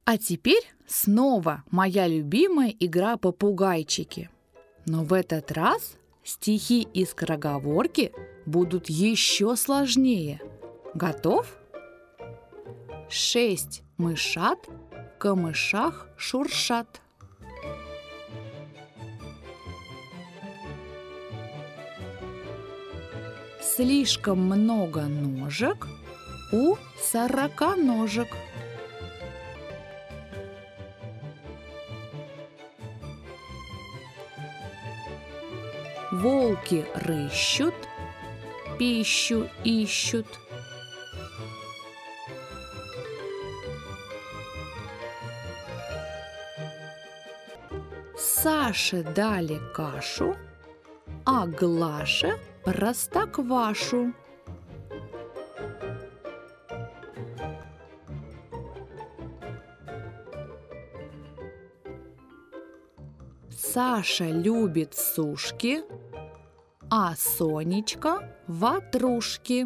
А теперь снова моя любимая игра «Попугайчики». Но в этот раз стихи и скороговорки будут еще сложнее. Готов? 6 мышат в камышах шуршат. Слишком много ножек у сороконожек. Волки рыщут, пищу ищут. Саше дали кашу, а Глаше простоквашу. Саша любит сушки, а Сонечка ватрушки.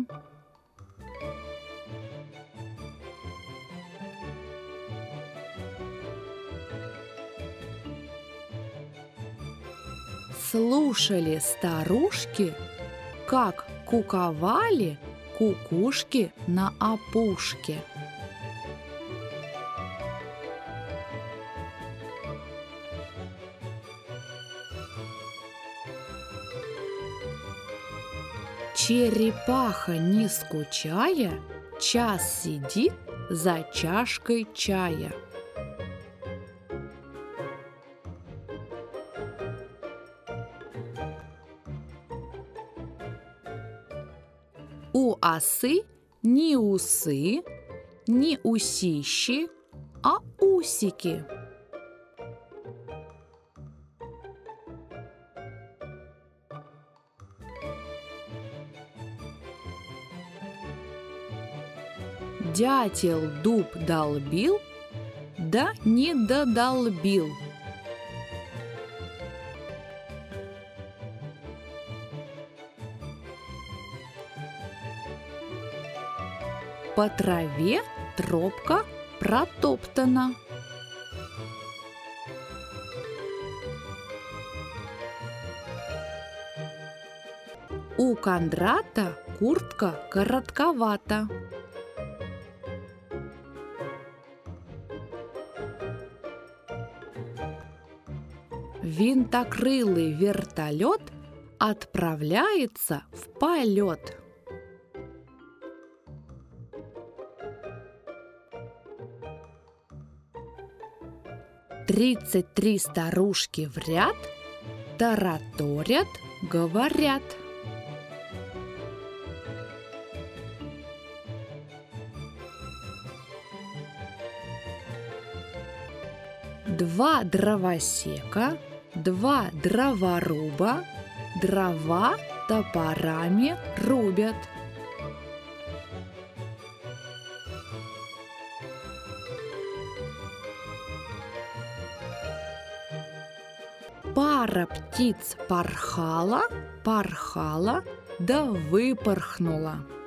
Слушали старушки, как куковали кукушки на опушке. Черепаха, не скучая, час сидит за чашкой чая. У осы не усы, не усищи, а усики. Дятел дуб долбил, да не додолбил. По траве тропка протоптана. У Кондрата куртка коротковата. Винтокрылый вертолет отправляется в полет. Тридцать 33 старушки в ряд тараторят, говорят. Два дровосека, два дроворуба дрова топорами рубят. Пара птиц порхала, порхала, да выпорхнула.